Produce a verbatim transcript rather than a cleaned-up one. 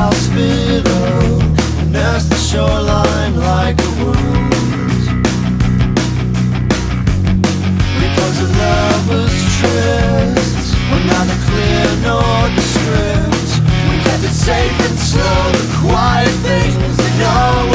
hospital, nurse the shoreline like a wound. Reports of lovers' trysts were neither clear nor descript. We kept it safe and slow, the quiet things that no